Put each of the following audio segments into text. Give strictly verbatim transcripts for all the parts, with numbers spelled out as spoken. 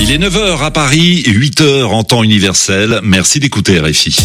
Il est neuf heures à Paris, huit heures en temps universel. Merci d'écouter R F I.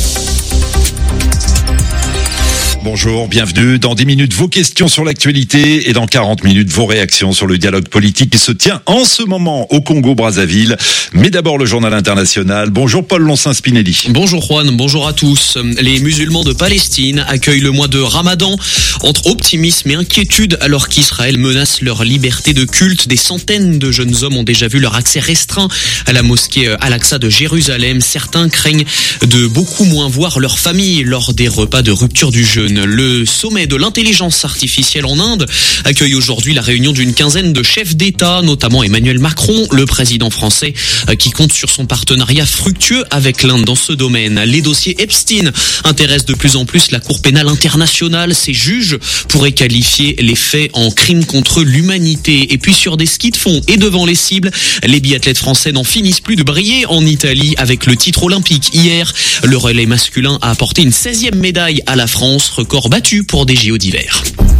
Bonjour, bienvenue. Dans dix minutes, vos questions sur l'actualité et dans quarante minutes, vos réactions sur le dialogue politique qui se tient en ce moment au Congo-Brazzaville. Mais d'abord, le journal international. Bonjour Paul Lonsin-Spinelli. Bonjour Juan, bonjour à tous. Les musulmans de Palestine accueillent le mois de Ramadan entre optimisme et inquiétude alors qu'Israël menace leur liberté de culte. Des centaines de jeunes hommes ont déjà vu leur accès restreint à la mosquée Al-Aqsa de Jérusalem. Certains craignent de beaucoup moins voir leur famille lors des repas de rupture du jeûne. Le sommet de l'intelligence artificielle en Inde accueille aujourd'hui la réunion d'une quinzaine de chefs d'État, notamment Emmanuel Macron, le président français, qui compte sur son partenariat fructueux avec l'Inde dans ce domaine. Les dossiers Epstein intéressent de plus en plus la Cour pénale internationale. Ces juges pourraient qualifier les faits en crimes contre l'humanité. Et puis sur des skis de fond et devant les cibles, les biathlètes français n'en finissent plus de briller en Italie avec le titre olympique. Hier, le relais masculin a apporté une seizième médaille à la France, record battu pour des J O d'hiver.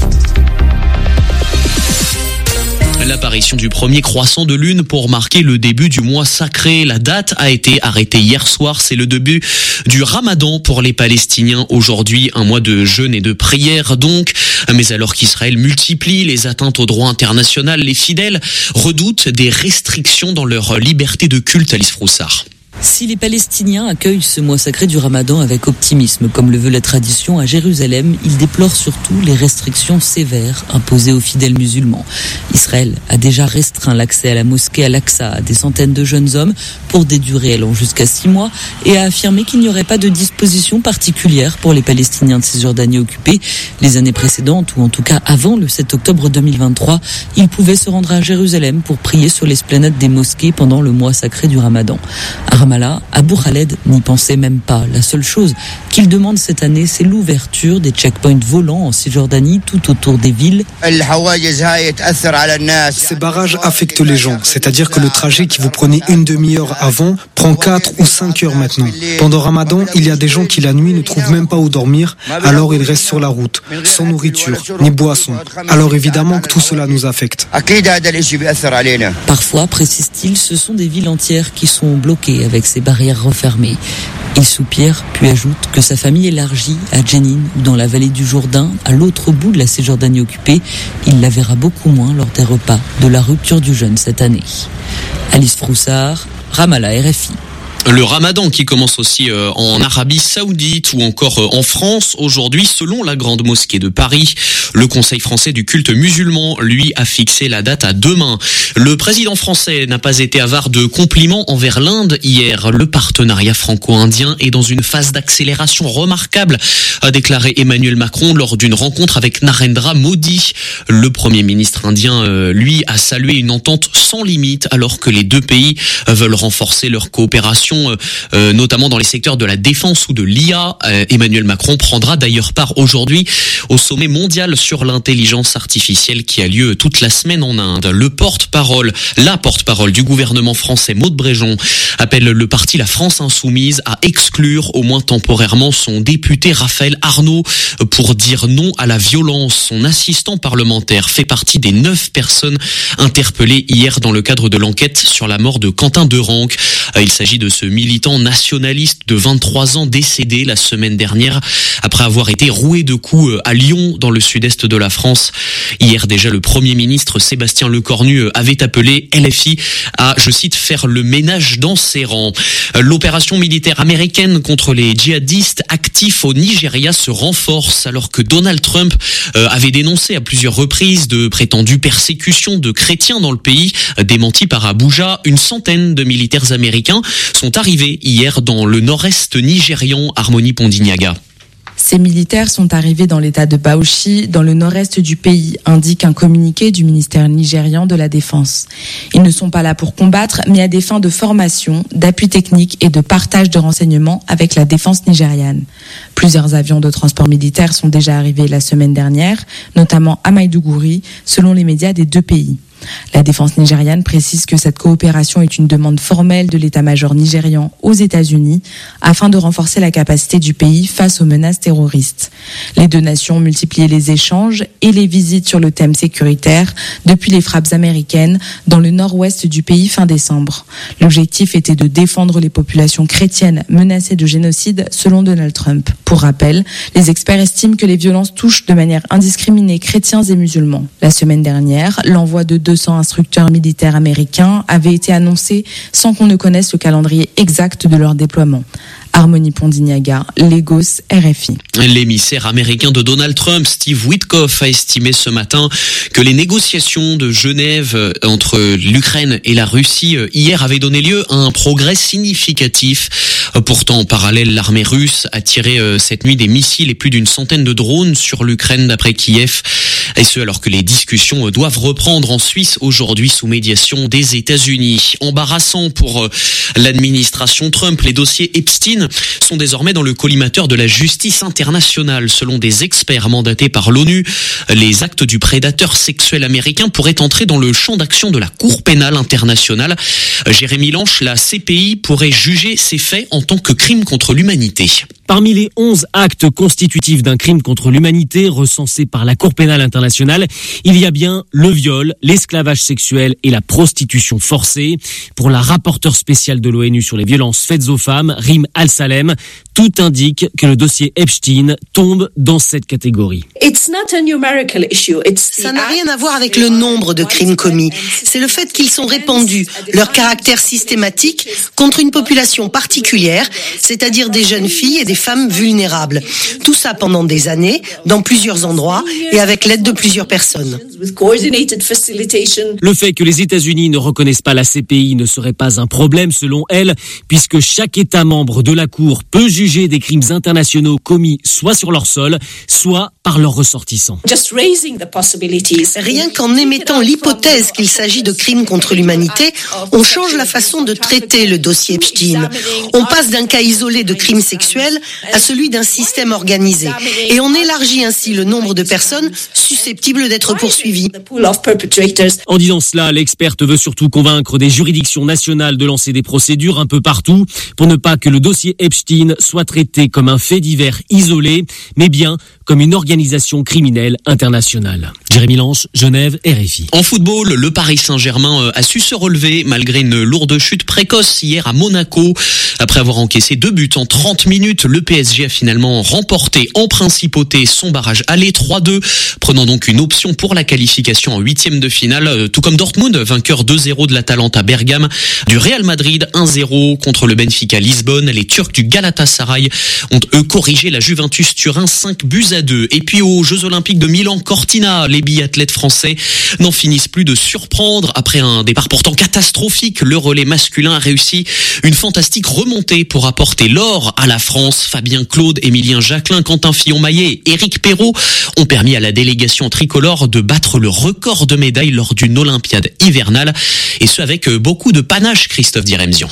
L'apparition du premier croissant de lune pour marquer le début du mois sacré. La date a été arrêtée hier soir. C'est le début du Ramadan pour les Palestiniens. Aujourd'hui, un mois de jeûne et de prière donc. Mais alors qu'Israël multiplie les atteintes au droit international, les fidèles redoutent des restrictions dans leur liberté de culte. Alice Froussard. Si les Palestiniens accueillent ce mois sacré du Ramadan avec optimisme, comme le veut la tradition à Jérusalem, ils déplorent surtout les restrictions sévères imposées aux fidèles musulmans. Israël a déjà restreint l'accès à la mosquée Al-Aqsa à des centaines de jeunes hommes pour des durées allant jusqu'à six mois et a affirmé qu'il n'y aurait pas de disposition particulière pour les Palestiniens de Cisjordanie occupés. Les années précédentes, ou en tout cas avant le sept octobre deux mille vingt-trois, ils pouvaient se rendre à Jérusalem pour prier sur l'esplanade des mosquées pendant le mois sacré du Ramadan. À Ramallah, Abou Khaled n'y pensait même pas. La seule chose qu'il demande cette année, c'est l'ouverture des checkpoints volants en Cisjordanie tout autour des villes. Ces barrages affectent les gens, c'est-à-dire que le trajet qui vous prenait une demi-heure avant prend quatre ou cinq heures maintenant. Pendant Ramadan, il y a des gens qui la nuit ne trouvent même pas où dormir, alors ils restent sur la route, sans nourriture, ni boisson. Alors évidemment que tout cela nous affecte. Parfois, précise-t-il, ce sont des villes entières qui sont bloquées avec ces barrières refermées. Il soupire, puis ajoute que sa famille élargie à Jenin ou dans la vallée du Jourdain, à l'autre bout de la Cisjordanie occupée, il la verra beaucoup moins lors des repas de la rupture du jeûne cette année. Alice Froussard, Ramallah, R F I. Le Ramadan qui commence aussi euh, en Arabie Saoudite ou encore euh, en France aujourd'hui, selon la Grande Mosquée de Paris. Le Conseil français du culte musulman, lui, a fixé la date à demain. Le président français n'a pas été avare de compliments envers l'Inde hier. Le partenariat franco-indien est dans une phase d'accélération remarquable, a déclaré Emmanuel Macron lors d'une rencontre avec Narendra Modi. Le Premier ministre indien, euh, lui, a salué une entente sans limite alors que les deux pays veulent renforcer leur coopération, Euh, notamment dans les secteurs de la défense ou de l'I A. Euh, Emmanuel Macron prendra d'ailleurs part aujourd'hui au sommet mondial sur l'intelligence artificielle qui a lieu toute la semaine en Inde. Le porte-parole, la porte-parole du gouvernement français, Maud Bréjon, appelle le parti La France Insoumise à exclure au moins temporairement son député Raphaël Arnaud pour dire non à la violence. Son assistant parlementaire fait partie des neuf personnes interpellées hier dans le cadre de l'enquête sur la mort de Quentin Derenque. Euh, il s'agit de ce militant nationaliste de vingt-trois ans décédé la semaine dernière après avoir été roué de coups à Lyon dans le sud-est de la France. Hier déjà, le Premier ministre Sébastien Lecornu avait appelé L F I à, je cite, faire le ménage dans ses rangs. L'opération militaire américaine contre les djihadistes actifs au Nigeria se renforce alors que Donald Trump avait dénoncé à plusieurs reprises de prétendues persécutions de chrétiens dans le pays, démenti par Abuja. Une centaine de militaires américains sont arrivés hier dans le nord-est nigérian. Harmonie Pondignaga. Ces militaires sont arrivés dans l'état de Bauchi, dans le nord-est du pays, indique un communiqué du ministère nigérian de la Défense. Ils ne sont pas là pour combattre, mais à des fins de formation, d'appui technique et de partage de renseignements avec la défense nigériane. Plusieurs avions de transport militaire sont déjà arrivés la semaine dernière, notamment à Maïdougouri, selon les médias des deux pays. La défense nigériane précise que cette coopération est une demande formelle de l'état-major nigérian aux États-Unis afin de renforcer la capacité du pays face aux menaces terroristes. Les deux nations ont multiplié les échanges et les visites sur le thème sécuritaire depuis les frappes américaines dans le nord-ouest du pays fin décembre. L'objectif était de défendre les populations chrétiennes menacées de génocide selon Donald Trump. Pour rappel, les experts estiment que les violences touchent de manière indiscriminée chrétiens et musulmans. La semaine dernière, l'envoi de deux cents instructeurs militaires américains avait été annoncé sans qu'on ne connaisse le calendrier exact de leur déploiement. Harmonie Pondignaga, Lagos, R F I. L'émissaire américain de Donald Trump, Steve Witkoff, a estimé ce matin que les négociations de Genève entre l'Ukraine et la Russie hier avaient donné lieu à un progrès significatif. Pourtant, en parallèle, l'armée russe a tiré cette nuit des missiles et plus d'une centaine de drones sur l'Ukraine d'après Kiev. Et ce, alors que les discussions doivent reprendre en Suisse aujourd'hui sous médiation des États-Unis. Embarrassant pour l'administration Trump, les dossiers Epstein sont désormais dans le collimateur de la justice internationale. Selon des experts mandatés par l'ONU, les actes du prédateur sexuel américain pourraient entrer dans le champ d'action de la Cour pénale internationale. Jérémy Lanche, la C P I pourrait juger ces faits en tant que crime contre l'humanité. Parmi les onze actes constitutifs d'un crime contre l'humanité recensés par la Cour pénale internationale, il y a bien le viol, l'esclavage sexuel et la prostitution forcée. Pour la rapporteure spéciale de l'ONU sur les violences faites aux femmes, Rim Al-Salem, tout indique que le dossier Epstein tombe dans cette catégorie. Ça n'a rien à voir avec le nombre de crimes commis. C'est le fait qu'ils sont répandus, leur caractère systématique contre une population particulière, c'est-à-dire des jeunes filles et des femmes vulnérables. Tout ça pendant des années, dans plusieurs endroits et avec l'aide de plusieurs personnes. Le fait que les États-Unis ne reconnaissent pas la C P I ne serait pas un problème selon elle, puisque chaque État membre de la Cour peut juger des crimes internationaux commis soit sur leur sol, soit par leurs ressortissants. Rien qu'en émettant l'hypothèse qu'il s'agit de crimes contre l'humanité, on change la façon de traiter le dossier Epstein. On passe d'un cas isolé de crimes sexuels à celui d'un système organisé. Et on élargit ainsi le nombre de personnes susceptibles d'être poursuivies. En disant cela, l'experte veut surtout convaincre des juridictions nationales de lancer des procédures un peu partout pour ne pas que le dossier Epstein soit traité comme un fait divers isolé, mais bien comme une organisation criminelle internationale. Jérémy Lanche, Genève, R F I. En football, le Paris Saint-Germain a su se relever malgré une lourde chute précoce hier à Monaco. Après avoir encaissé deux buts en trente minutes, le P S G a finalement remporté en principauté son barrage aller trois deux, prenant donc une option pour la qualification en huitième de finale, tout comme Dortmund, vainqueur deux zéro de l'Atalanta Bergame, du Real Madrid un zéro contre le Benfica Lisbonne. Les Turcs du Galatasaray ont eux corrigé la Juventus Turin cinq buts à deux. Et puis aux Jeux Olympiques de Milan Cortina, les biathlètes français n'en finissent plus de surprendre. Après un départ pourtant catastrophique, le relais masculin a réussi une fantastique remontée pour apporter l'or à la France. Fabien Claude, Émilien Jacquelin, Quentin Fillon-Maillet et Éric Perrault ont permis à la délégation tricolore de battre le record de médailles lors d'une Olympiade hivernale. Et ce avec beaucoup de panache, Christophe Diremzian.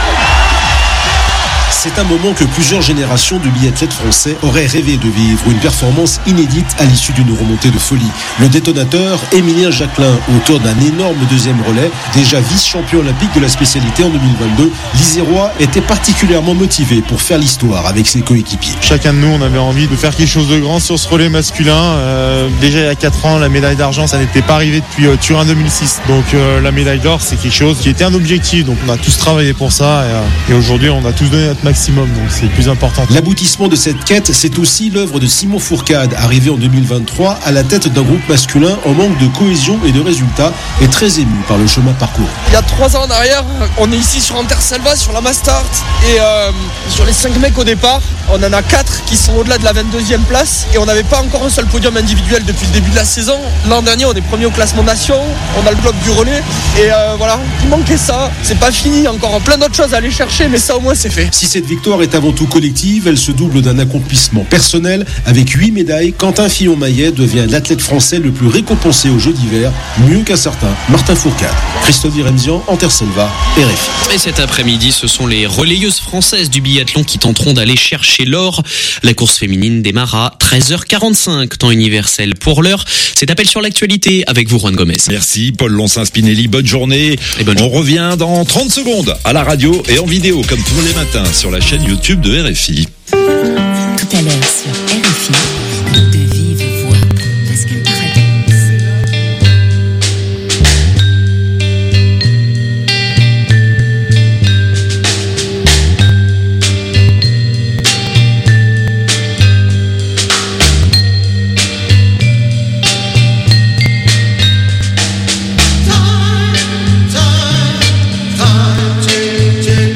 C'est un moment que plusieurs générations de biathlètes français auraient rêvé de vivre, une performance inédite à l'issue d'une remontée de folie. Le détonateur, Émilien Jacquelin, auteur d'un énorme deuxième relais, déjà vice-champion olympique de la spécialité en deux mille vingt-deux, l'Isérois était particulièrement motivé pour faire l'histoire avec ses coéquipiers. Chacun de nous, on avait envie de faire quelque chose de grand sur ce relais masculin. Euh, déjà il y a quatre ans, la médaille d'argent, ça n'était pas arrivé depuis euh, Turin deux mille six. Donc euh, la médaille d'or, c'est quelque chose qui était un objectif. Donc on a tous travaillé pour ça et, euh, et aujourd'hui, on a tous donné notre maximum, donc c'est le plus important. L'aboutissement de cette quête, c'est aussi l'œuvre de Simon Fourcade, arrivé en deux mille vingt-trois à la tête d'un groupe masculin en manque de cohésion et de résultats, et très ému par le chemin parcouru. Il y a trois ans en arrière, on est ici sur Interselva, sur la Mastart, et euh, sur les cinq mecs au départ, on en a quatre qui sont au-delà de la vingt-deuxième place, et on n'avait pas encore un seul podium individuel depuis le début de la saison. L'an dernier, on est premier au classement nation, on a le bloc du relais, et euh, voilà, il manquait ça. C'est pas fini, encore plein d'autres choses à aller chercher, mais ça au moins c'est fait. Si cette victoire est avant tout collective, elle se double d'un accomplissement personnel. Avec huit médailles, Quentin Fillon-Maillet devient l'athlète français le plus récompensé aux Jeux d'hiver, mieux qu'un certain Martin Fourcade. Christophe Diremzian, Interselva, R F I. Et cet après-midi, ce sont les relayeuses françaises du biathlon qui tenteront d'aller chercher chez l'or. La course féminine démarre à treize heures quarante-cinq, temps universel. Pour l'heure, c'est appel sur l'actualité avec vous, Juan Gomez. Merci Paul Lonsin-Spinelli, bonne journée. Et bonne On revient dans trente secondes à la radio et en vidéo comme tous les matins sur la chaîne YouTube de R F I. Tout à l'heure sur R F I, de vive voix, Pascal Paradis.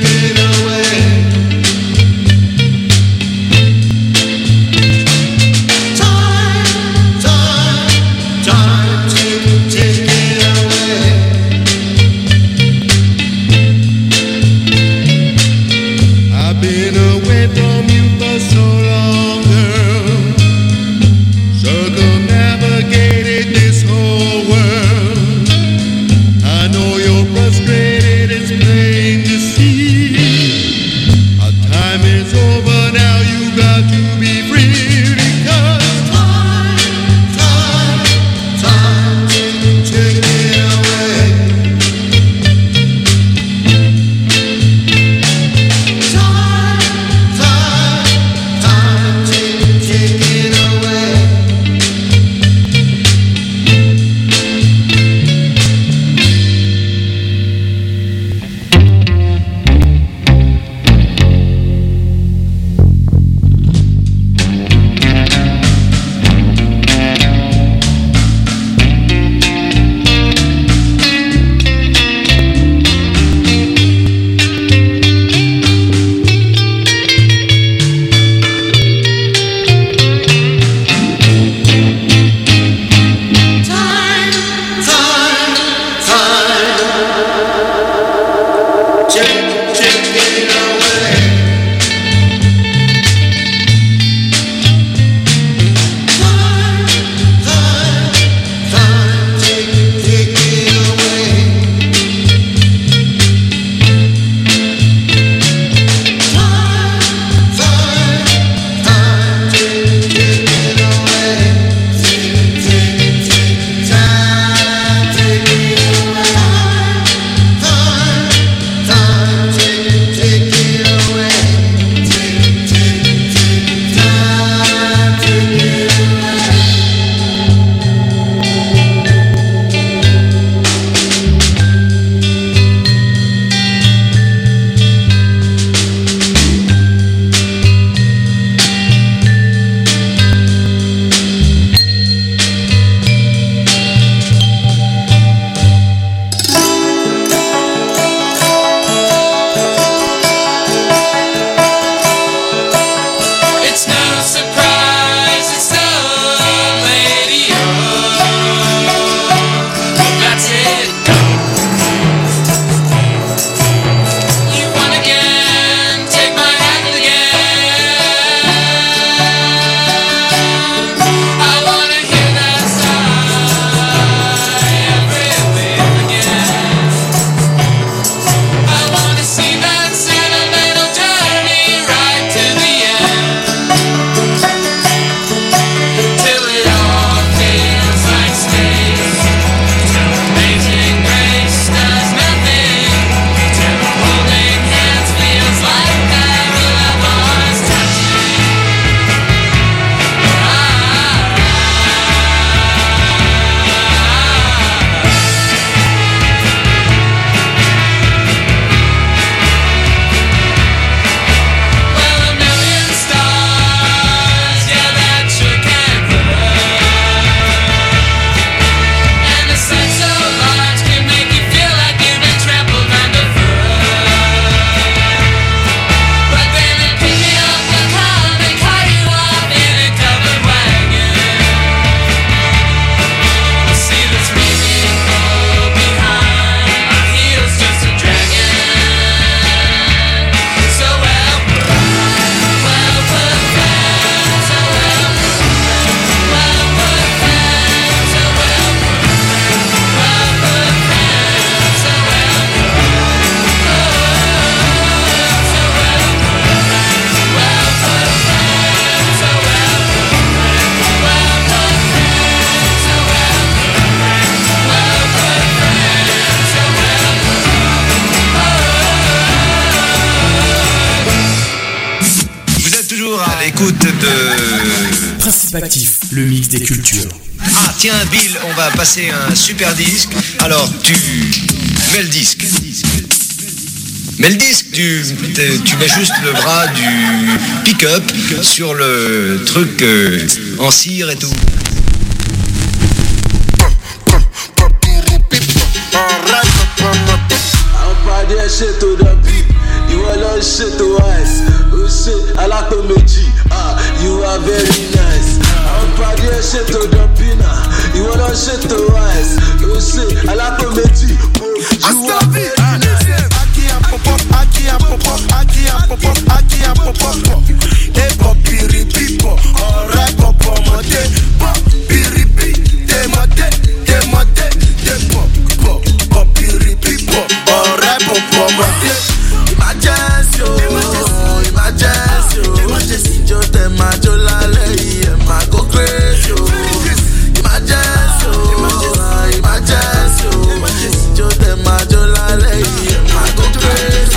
Away. écoute de... Principe Actif, le mix des cultures. Ah tiens Bill, on va passer un super disque. Alors tu mets le disque. Mais le disque, tu, tu mets juste le bras du pick-up sur le truc euh, en cire et tout. Aqui a popo, aqui a popo, aqui a popo, e pop piripipo, ora popo mote, pop piripi, de mote, de mote, de pop, pop, pop piripipo, ora popo mote. Emergency, emergency, emergency, yo te macho la ley, e ma go crazy. Emergency, emergency, emergency, yo te macho la ley, e ma go crazy.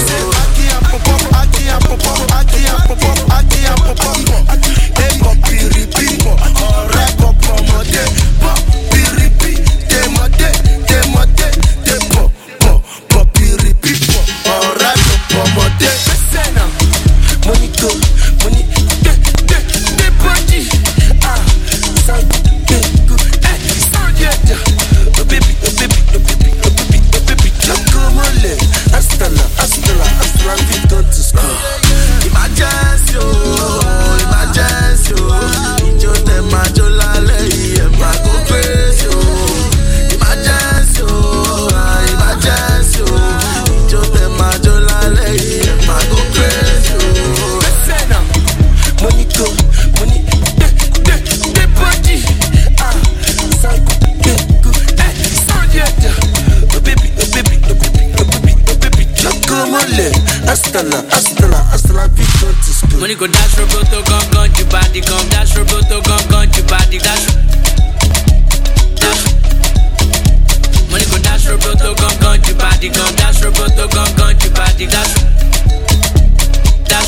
Aqui a popo, aqui a popo, e pop piripipo, ora popo mote, pop piripi, de mote, de mote, de pop, pop, pop piripipo, ora popo mote. Cena, monito, moni, de, de, de body, ah, san, de, go, eh, san yet, oh baby, oh baby, oh baby, oh baby, oh baby, chocomole, hasta la, hasta la, hasta la, we go to school. Emergency, oh, emergency, oh, yo te macho la ley, e ma go crazy, oh. Emergency, oh, emergency, oh, yo te macho la ley, e ma go crazy, oh. Cena, monito, money, de, de, de body, ah, san, de, go, eh, san yet, oh baby, oh baby, oh baby, oh baby, oh baby, chocomole, hasta la, hasta la, hasta la, we go to school. Money go dash roboto, gon gon, you body gon dash roboto, gon gon, you body dash, dash. Money go dash roboto, gon gon, you body gon dash roboto, gon gon, you body dash, dash.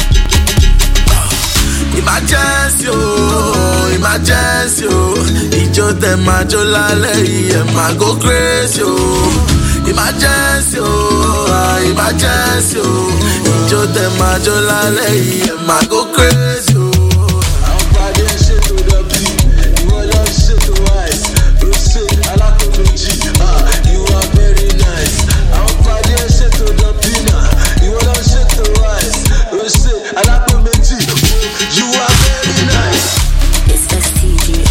Emergency, oh, emergency, oh, yo te macho la ley, e ma go crazy, oh. Emergency, oh, emergency, oh, yo te macho la ley, e ma go crazy, oh. I'm body and shit to the beat, you all love shit to ice, you say I like comedy, ah, you are very nice. I'm body and shit to the beat, you all love shit to ice, you say I like comedy, you are very nice. It's S T G.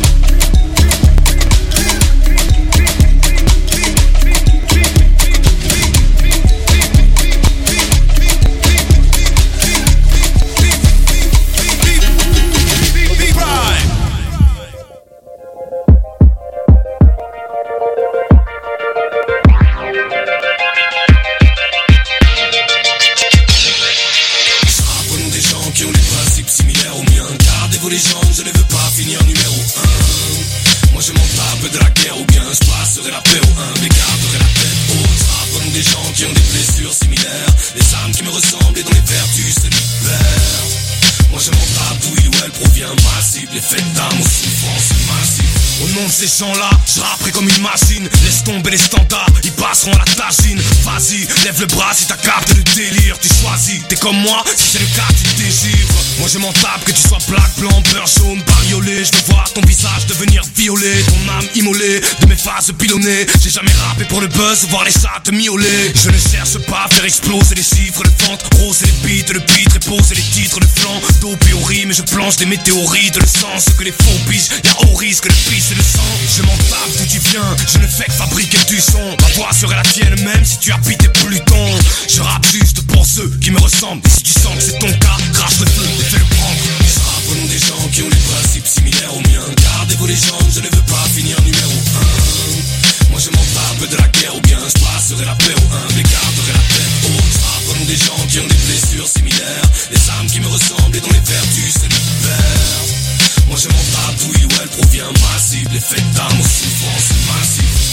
Ces gens-là, je rapperai comme une machine. Laisse tomber les standards, ils passeront à la tagine. Vas-y, lève le bras si t'as capté le délire. Tu choisis, t'es comme moi, si c'est le cas tu te dégires. Moi je m'en tape que tu sois black, blanc, beurre, jaune, bariolé. Je veux voir ton visage devenir violet, ton âme immolée de mes phases pilonnées. J'ai jamais rappé pour le buzz, voir les chats te miauler. Je ne cherche pas à faire exploser les chiffres, le ventre rose et les beats, le beat, reposer les titres, le flanc dope au riz, mais je planche des météorites, le sang, ce que les faux biches, y'a au risque le pisse et le sang. Je m'en tape d'où tu viens, je ne fais que fabriquer du son. Ma voix serait la tienne même si tu habitais Pluton. Je rappe juste pour ceux qui me ressemblent. Et si tu sens que c'est ton cas, crache le feu et fais le prendre. Je rappe au nom des gens qui ont les principes similaires aux miens. Gardez vos légendes, je ne veux pas finir numéro un. Moi je m'en tape de la guerre ou bien je passerai la paix au un. Mais garderai la tête haute. Je rappe au nom des gens qui ont des blessures similaires, des âmes qui me ressemblent et dont les vertus c'est l'hiver. Moi je m'en tape d'où il ou elle provient ma cible. L'effet d'âme aux souffrances massives.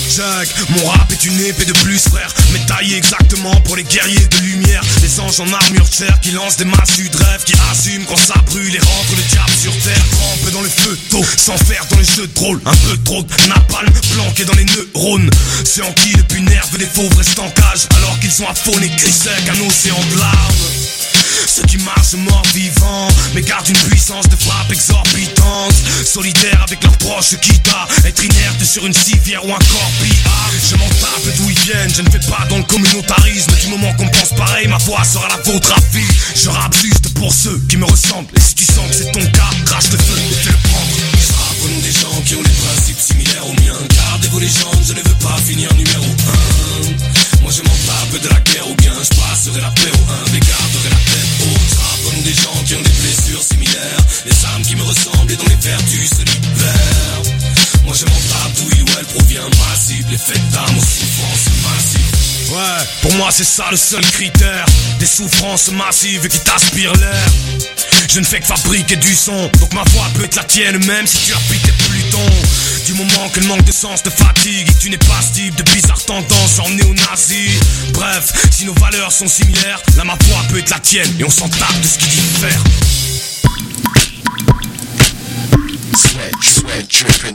Check, mon rap est une épée de plus frère, mais taillé exactement pour les guerriers de lumière. Les anges en armure de chair qui lancent des massues de rêve, qui assument quand ça brûle et rentre le diable sur terre. Trempé dans le feu d'eau, sans faire dans les jeux de rôle. Un peu trop de napalm planqué dans les neurones. Ceux en qui le plus nerveux des fauves restent en cage, alors qu'ils sont affonés, cris sec, un océan de larmes. Ceux qui marchent morts vivants, mais gardent une puissance de frappe exorbitante. Solidaires avec leurs proches, quitte à être inerte sur une civière ou un corbillard. Je m'en tape d'où ils viennent, je ne fais pas dans le communautarisme. Du moment qu'on pense pareil, ma voix sera la vôtre à vie. Je rappe juste pour ceux qui me ressemblent. Et si tu sens que c'est ton cas, crache le feu et fais le prendre. Je rappe au nom des gens qui ont les principes similaires aux miens. Gardez vos légendes, je ne veux pas finir numéro un. Moi je m'en tape de la guerre ou bien je passerai la paix au un. Mais garderai la tête haute. Je rappe au nom des gens qui ont des blessures similaires, les âmes qui me ressemblent et dont les vertus se libèrent. Moi je m'en tape d'où il ou elle provient ma cible. L'effet d'âme aux souffrances massives. Ouais, pour moi c'est ça le seul critère. Des souffrances massives qui t'aspirent l'air. Je ne fais que fabriquer du son, donc ma voix peut être la tienne même si tu habites Pluton. Du moment que le manque de sens te fatigue et que tu n'es pas cible de bizarres tendances en néo-nazi. Bref, si nos valeurs sont similaires, là ma voix peut être la tienne et on s'en tape de ce qui diffère. Sweat, sweat, dripping.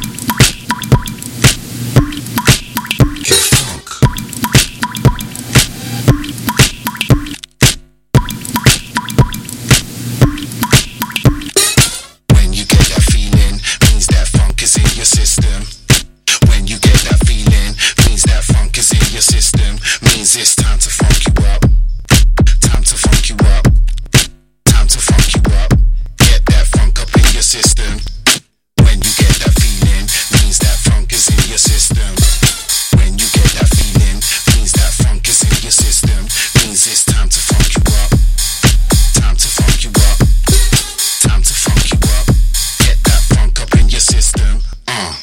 It's time to funk you up. Time to funk you up. Time to funk you up. Get that funk up in your system. When you get that feeling, means that funk is in your system. When you get that feeling, means that funk is in your system. Means it's time to funk you up. Time to funk you up. Time to funk you up. Get that funk up in your system. Uh.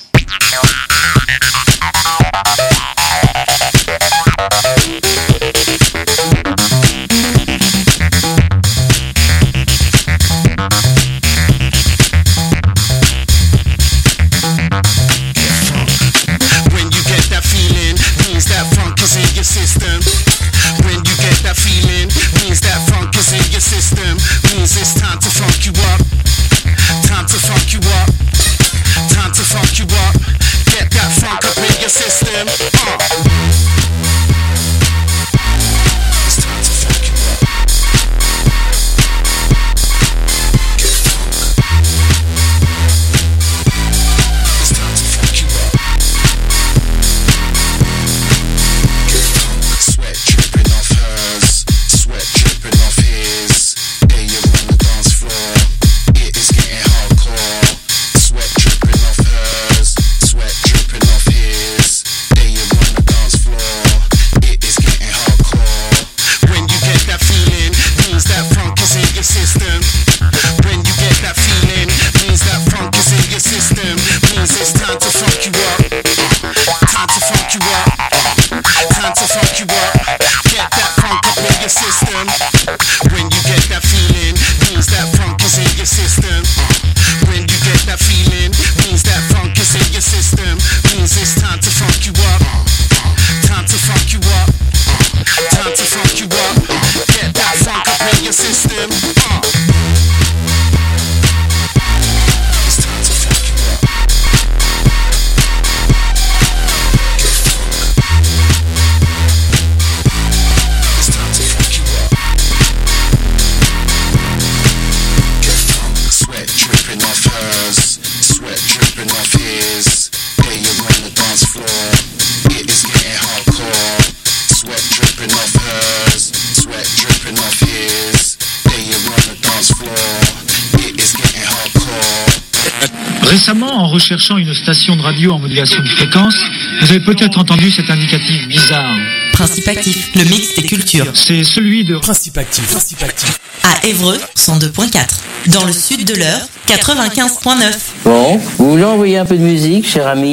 Récemment, en recherchant une station de radio en modulation de fréquence, vous avez peut-être entendu cet indicatif bizarre. Principe actif, le mix des cultures. C'est celui de Principe actif. Principe actif. À Évreux, cent deux virgule quatre. Dans le sud de l'Eure, quatre-vingt-quinze virgule neuf. Bon, vous voulez envoyer un peu de musique, cher ami ?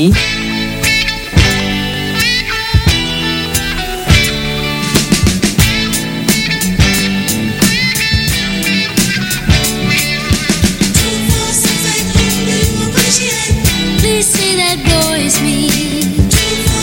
Please say that boy is me.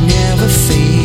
never fade.